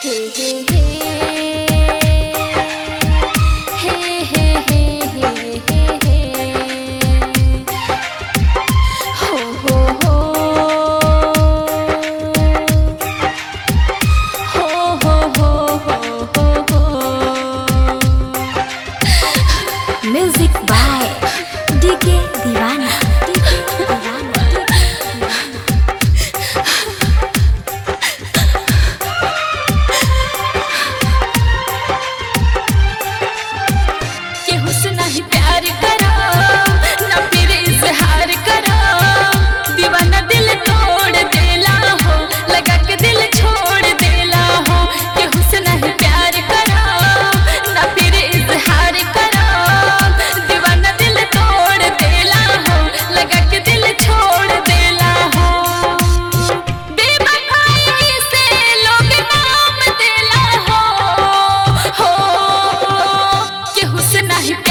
Music by DK दीवाना। केहू से नहीं प्यार करो ना फिर इजहार करो, दीवाना दिल तोड़ देला हो, लगा के दिल छोड़ देला हो। केहू से नहीं प्यार करो ना फिर इजहार करो, दीवाना दिल तोड़ देला हो, लगा के दिल छोड़ देला हो। बेवफाई से लोग नाम देला हो, केहू से नहीं